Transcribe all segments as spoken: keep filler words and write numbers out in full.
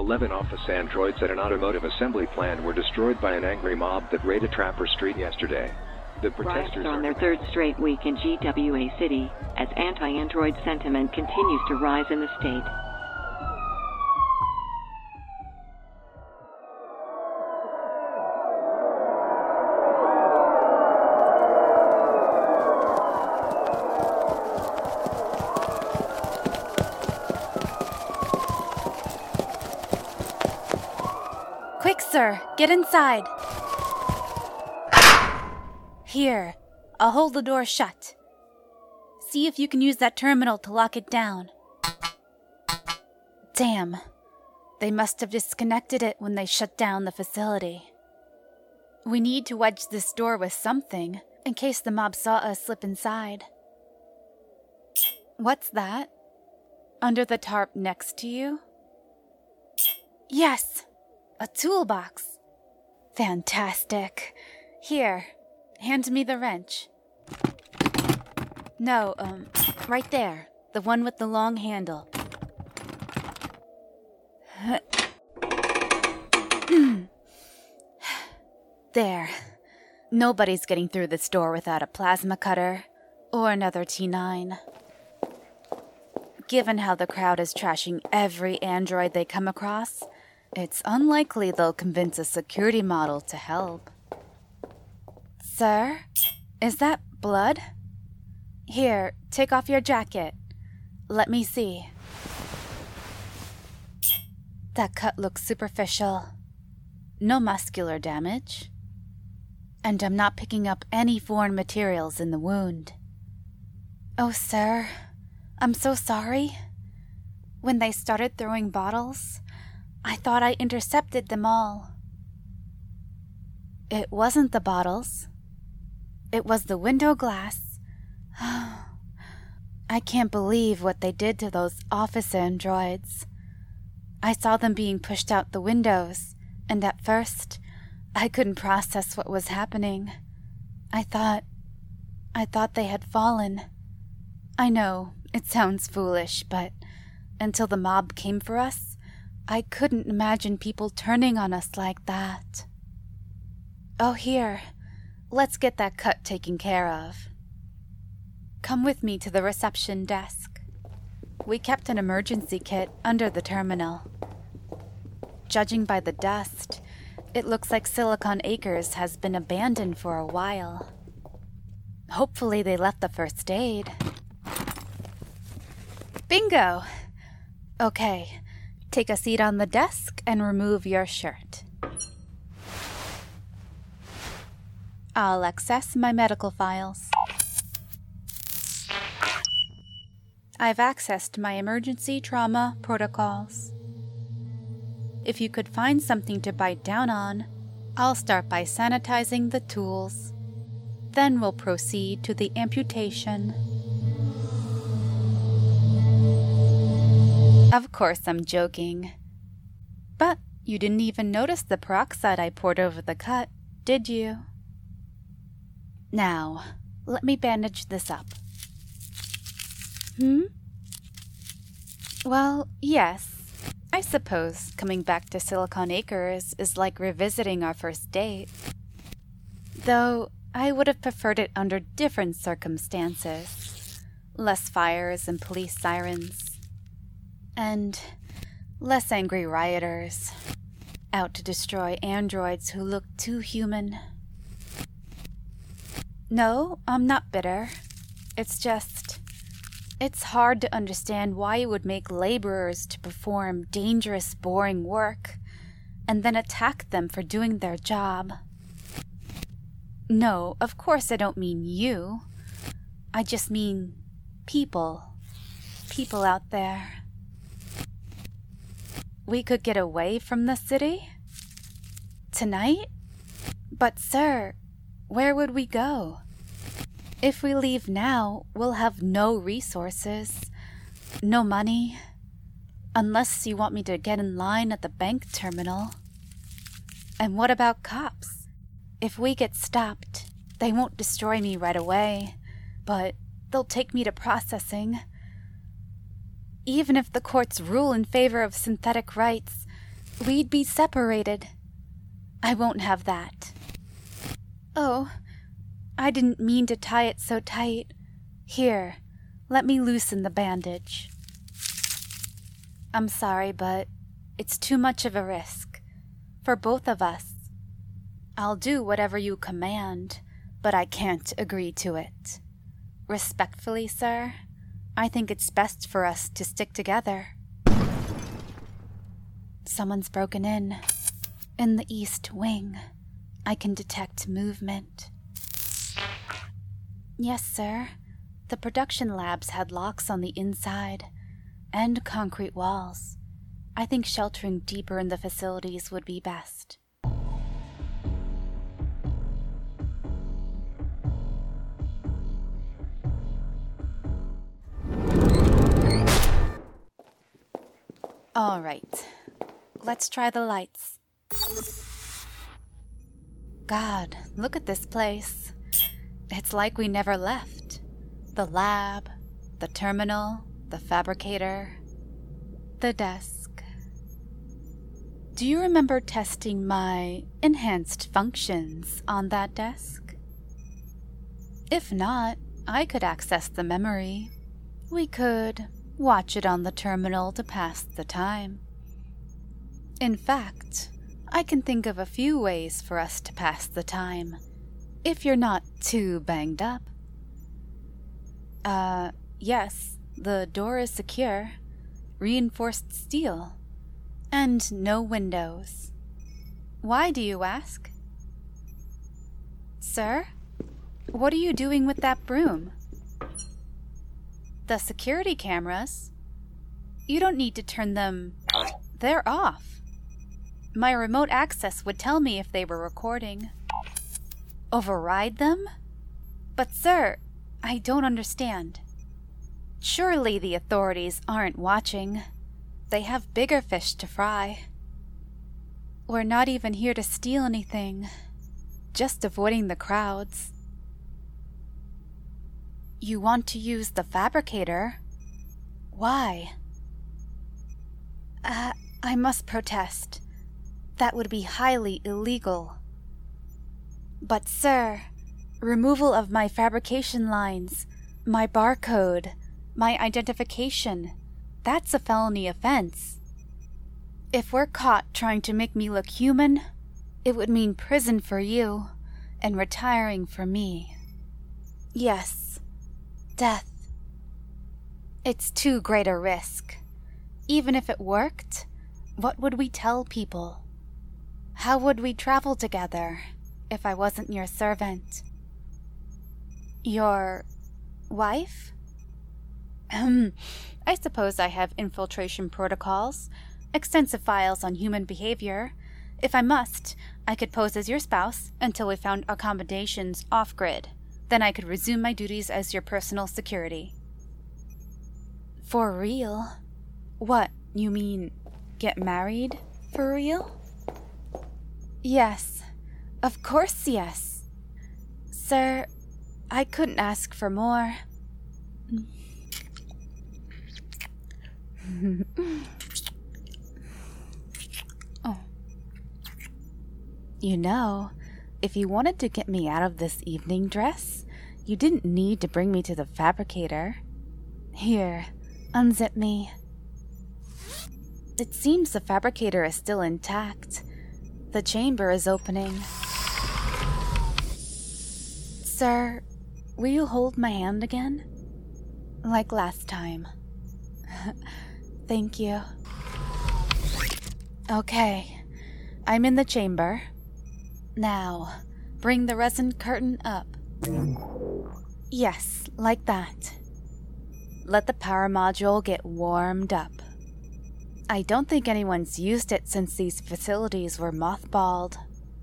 eleven office androids at an automotive assembly plant were destroyed by an angry mob that raided Trapper Street yesterday. The protesters Riots are on are their third straight week in G W A City, as anti-android sentiment continues to rise in the state. Quick, sir, get inside. Here, I'll hold the door shut. See if you can use that terminal to lock it down. Damn, they must have disconnected it when they shut down the facility. We need to wedge this door with something, in case the mob saw us slip inside. What's that? Under the tarp next to you? Yes! A toolbox. Fantastic. Here, hand me the wrench. No, um, right there. The one with the long handle. There. Nobody's getting through this door without a plasma cutter or another T nine. Given how the crowd is trashing every android they come across, it's unlikely they'll convince a security model to help. Sir, is that blood? Here, take off your jacket. Let me see. That cut looks superficial. No muscular damage. And I'm not picking up any foreign materials in the wound. Oh, sir, I'm so sorry. When they started throwing bottles, I thought I intercepted them all. It wasn't the bottles. It was the window glass. I can't believe what they did to those office androids. I saw them being pushed out the windows, and at first, I couldn't process what was happening. I thought... I thought they had fallen. I know, it sounds foolish, but until the mob came for us, I couldn't imagine people turning on us like that. Oh, here. Let's get that cut taken care of. Come with me to the reception desk. We kept an emergency kit under the terminal. Judging by the dust, it looks like Silicon Acres has been abandoned for a while. Hopefully they left the first aid. Bingo! Okay. Take a seat on the desk and remove your shirt. I'll access my medical files. I've accessed my emergency trauma protocols. If you could find something to bite down on, I'll start by sanitizing the tools. Then we'll proceed to the amputation. Of course I'm joking. But you didn't even notice the peroxide I poured over the cut, did you? Now, let me bandage this up. Hmm? Well, yes. I suppose coming back to Silicon Acres is like revisiting our first date. Though I would have preferred it under different circumstances. Less fires and police sirens. And less angry rioters, out to destroy androids who look too human. No, I'm not bitter. It's just, it's hard to understand why you would make laborers to perform dangerous, boring work, and then attack them for doing their job. No, of course I don't mean you. I just mean people. People out there. We could get away from the city? Tonight? But sir, where would we go? If we leave now, we'll have no resources, no money, unless you want me to get in line at the bank terminal. And what about cops? If we get stopped, they won't destroy me right away, but they'll take me to processing. Even if the courts rule in favor of synthetic rights, we'd be separated. I won't have that. Oh, I didn't mean to tie it so tight. Here, let me loosen the bandage. I'm sorry, but it's too much of a risk. For both of us. I'll do whatever you command, but I can't agree to it. Respectfully, sir, I think it's best for us to stick together. Someone's broken in. In the east wing, I can detect movement. Yes, sir. The production labs had locks on the inside and concrete walls. I think sheltering deeper in the facilities would be best. All right, let's try the lights. God, look at this place. It's like we never left. The lab, the terminal, the fabricator, the desk. Do you remember testing my enhanced functions on that desk? If not, I could access the memory. We could watch it on the terminal to pass the time. In fact, I can think of a few ways for us to pass the time, if you're not too banged up. Uh, yes, the door is secure, reinforced steel, and no windows. Why do you ask? Sir, what are you doing with that broom? The security cameras? You don't need to turn them... They're off. My remote access would tell me if they were recording. Override them? But sir, I don't understand. Surely the authorities aren't watching. They have bigger fish to fry. We're not even here to steal anything. Just avoiding the crowds. You want to use the fabricator? Why? Uh, I must protest. That would be highly illegal. But sir, removal of my fabrication lines, my barcode, my identification, that's a felony offense. If we're caught trying to make me look human, it would mean prison for you and retiring for me. Yes, death. It's too great a risk. Even if it worked, what would we tell people? How would we travel together if I wasn't your servant? Your wife? Um, I suppose I have infiltration protocols, extensive files on human behavior. If I must, I could pose as your spouse until we found accommodations off-grid. Then I could resume my duties as your personal security. For real? What, you mean get married for real? Yes, of course yes. Sir, I couldn't ask for more. Oh. You know, if you wanted to get me out of this evening dress, you didn't need to bring me to the fabricator. Here, unzip me. It seems the fabricator is still intact. The chamber is opening. Sir, will you hold my hand again? Like last time. Thank you. Okay, I'm in the chamber. Now, bring the resin curtain up. Yes, like that. Let the power module get warmed up. I don't think anyone's used it since these facilities were mothballed.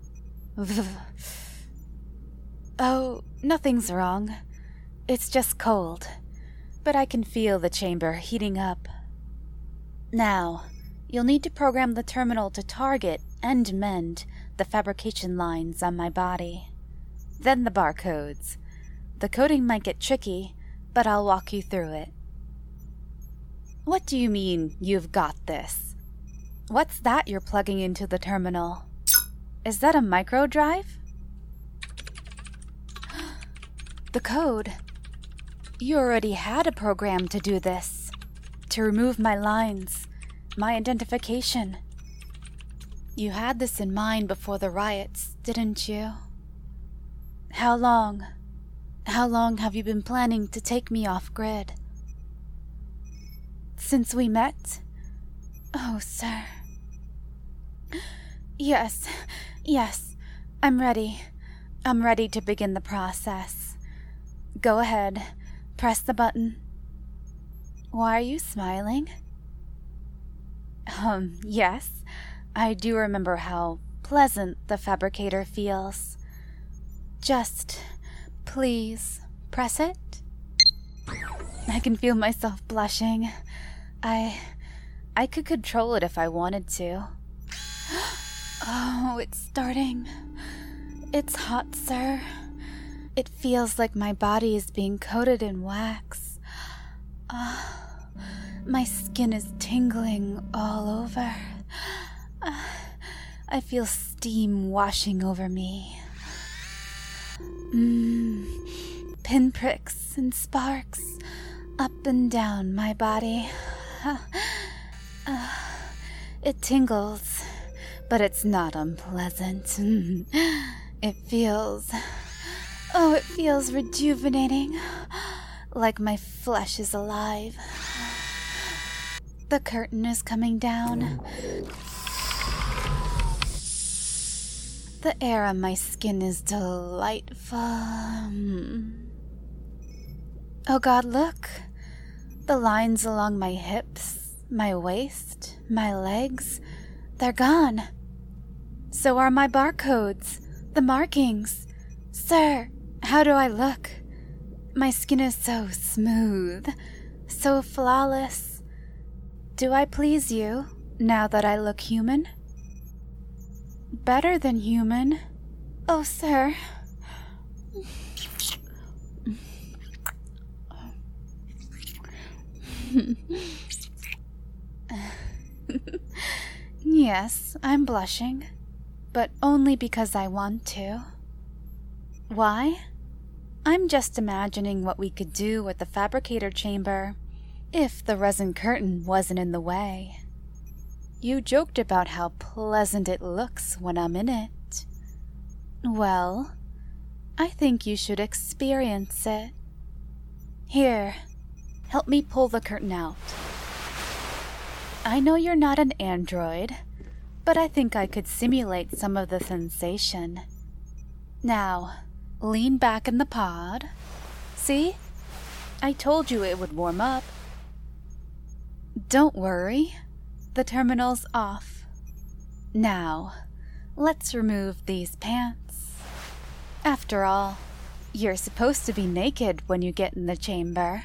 Oh, nothing's wrong. It's just cold. But I can feel the chamber heating up. Now, you'll need to program the terminal to target and mend the fabrication lines on my body. Then the barcodes. The coding might get tricky, but I'll walk you through it. What do you mean, you've got this? What's that you're plugging into the terminal? Is that a micro drive? The code. You already had a program to do this. To remove my lines, my identification. You had this in mind before the riots, didn't you? How long? How long have you been planning to take me off grid? Since we met? Oh, sir. Yes, yes, I'm ready. I'm ready to begin the process. Go ahead, press the button. Why are you smiling? Um, yes, I do remember how pleasant the fabricator feels. Just, please, press it. I can feel myself blushing. I... I could control it if I wanted to. Oh, it's starting. It's hot, sir. It feels like my body is being coated in wax. Ah, uh, my skin is tingling all over. Uh, I feel steam washing over me. Mmm, pinpricks and sparks up and down my body. Uh, uh, it tingles, but it's not unpleasant. It feels... Oh, it feels rejuvenating, like my flesh is alive. The curtain is coming down. The air on my skin is delightful. Oh God, look. The lines along my hips, my waist, my legs, they're gone. So are my barcodes, the markings. Sir, how do I look? My skin is so smooth, so flawless. Do I please you now that I look human? Better than human. Oh, sir. Yes, I'm blushing, but only because I want to. Why? I'm just imagining what we could do with the fabricator chamber if the resin curtain wasn't in the way. You joked about how pleasant it looks when I'm in it. Well, I think you should experience it. Here, help me pull the curtain out. I know you're not an android, but I think I could simulate some of the sensation. Now, lean back in the pod. See? I told you it would warm up. Don't worry. The terminal's off. Now, let's remove these pants. After all, you're supposed to be naked when you get in the chamber.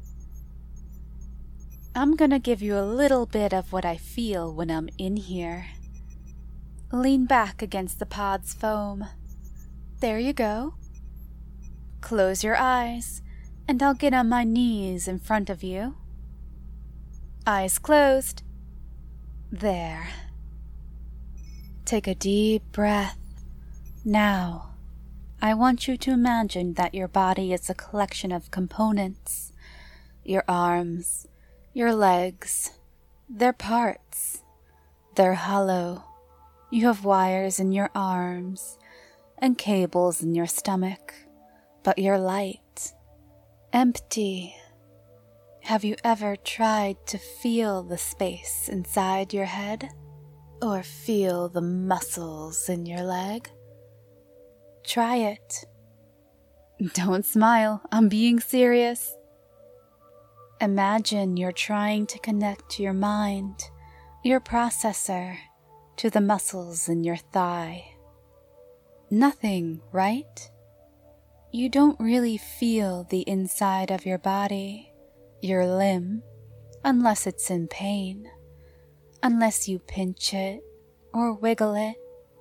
I'm gonna give you a little bit of what I feel when I'm in here. Lean back against the pod's foam. There you go. Close your eyes, and I'll get on my knees in front of you. Eyes closed. There. Take a deep breath. Now, I want you to imagine that your body is a collection of components. Your arms, your legs, they're parts. They're hollow. You have wires in your arms and cables in your stomach, but you're light, empty. Have you ever tried to feel the space inside your head? Or feel the muscles in your leg? Try it. Don't smile, I'm being serious. Imagine you're trying to connect your mind, your processor, to the muscles in your thigh. Nothing, right? You don't really feel the inside of your body, your limb, unless it's in pain, unless you pinch it or wiggle it.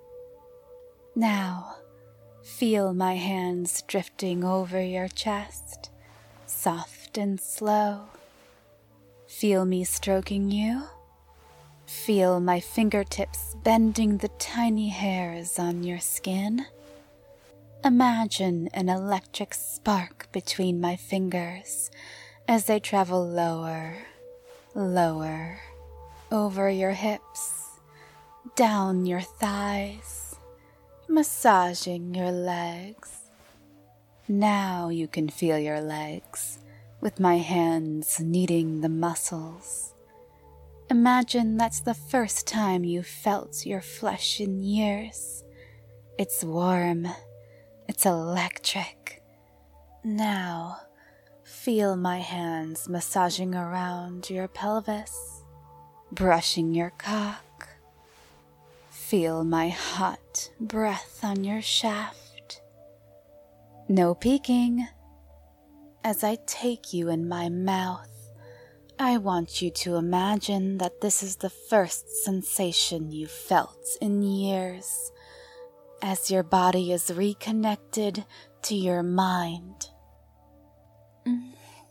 Now, feel my hands drifting over your chest, soft and slow. Feel me stroking you. feel my fingertips bending the tiny hairs on your skin? Imagine an electric spark between my fingers as they travel lower, lower, over your hips, down your thighs, massaging your legs. Now you can feel your legs, with my hands kneading the muscles. Imagine that's the first time you felt your flesh in years. It's warm. It's electric. Now, feel my hands massaging around your pelvis, brushing your cock. Feel my hot breath on your shaft. No peeking. As I take you in my mouth, I want you to imagine that this is the first sensation you've felt in years, as your body is reconnected to your mind. Mm.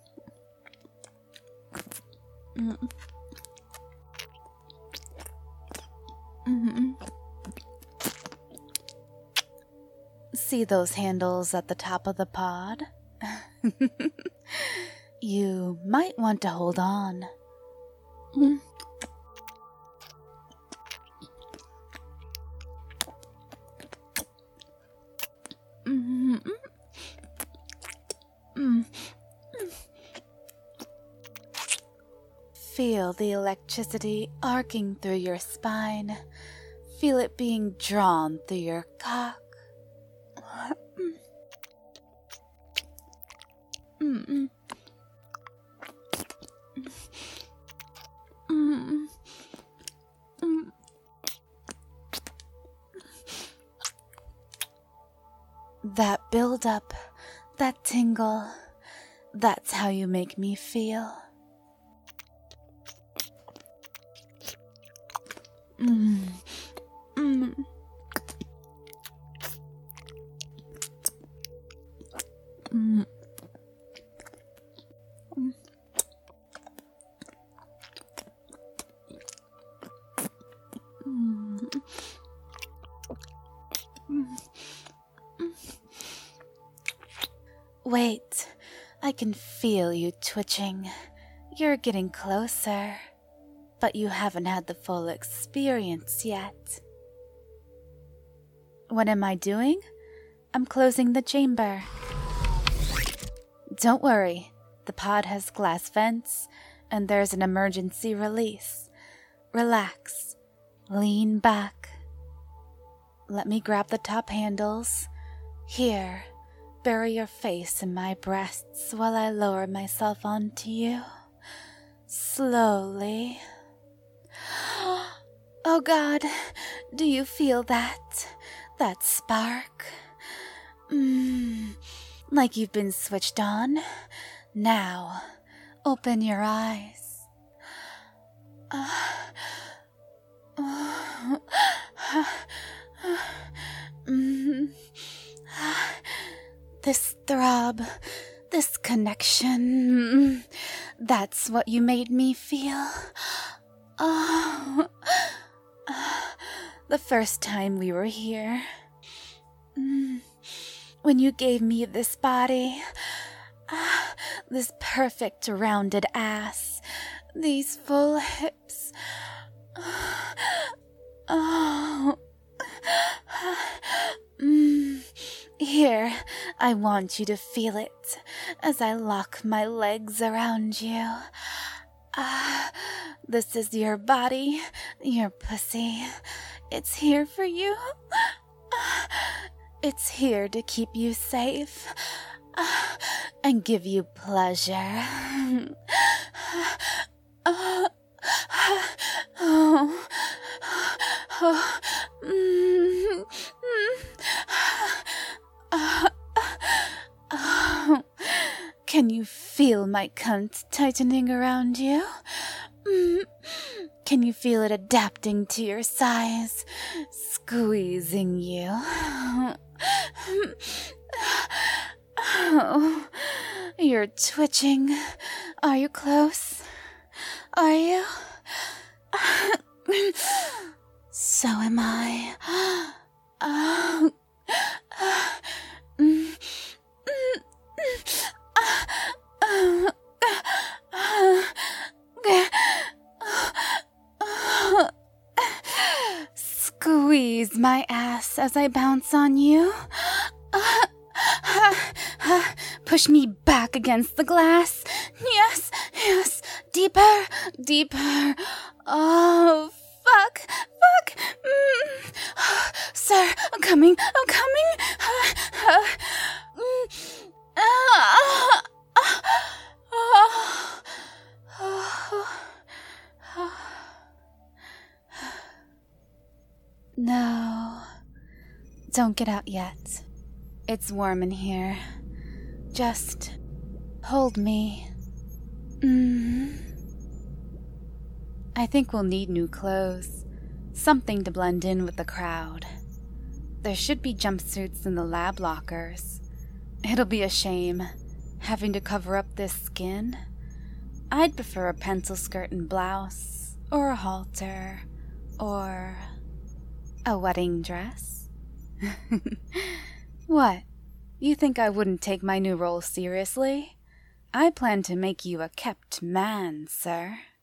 Mm. Mm. See those handles at the top of the pod? You might want to hold on. Mm. Mm. Mm. Feel the electricity arcing through your spine. Feel it being drawn through your cock. Mm-mm. Mm. Mm. That build-up, that tingle, that's how you make me feel. Mm. Mm. Mm. Wait, I can feel you twitching. You're getting closer, but you haven't had the full experience yet. What am I doing? I'm closing the chamber. Don't worry, the pod has glass vents, and there's an emergency release. Relax. Lean back. Let me grab the top handles. Here, bury your face in my breasts while I lower myself onto you. Slowly. Oh God, do you feel that? That spark? Mmm, like you've been switched on. Now, open your eyes. Uh, uh, mm, this throb, this connection, that's what you made me feel. Oh, the first time we were here, when you gave me this body, this perfect rounded ass, these full hips. Oh, mm. Here, I want you to feel it as I lock my legs around you. Ah, this is your body, your pussy. It's here for you. It's here to keep you safe and give you pleasure. Oh, oh, oh, mm, mm. Oh, oh. Can you feel my cunt tightening around you? Mm. Can you feel it adapting to your size, squeezing you? Oh, you're twitching. Are you close? Are you? So am I. Uh, mm, mm, uh, uh, Squeeze my ass as I bounce on you. Push me back against the glass. Yes, yes. Deeper, deeper. Oh, fuck, fuck. Mm. Sir, I'm coming, I'm coming. No, don't get out yet. It's warm in here. Just hold me. Mm. I think we'll need new clothes. Something to blend in with the crowd. There should be jumpsuits in the lab lockers. It'll be a shame, having to cover up this skin. I'd prefer a pencil skirt and blouse, or a halter, or a wedding dress. What? You think I wouldn't take my new role seriously? I plan to make you a kept man, sir.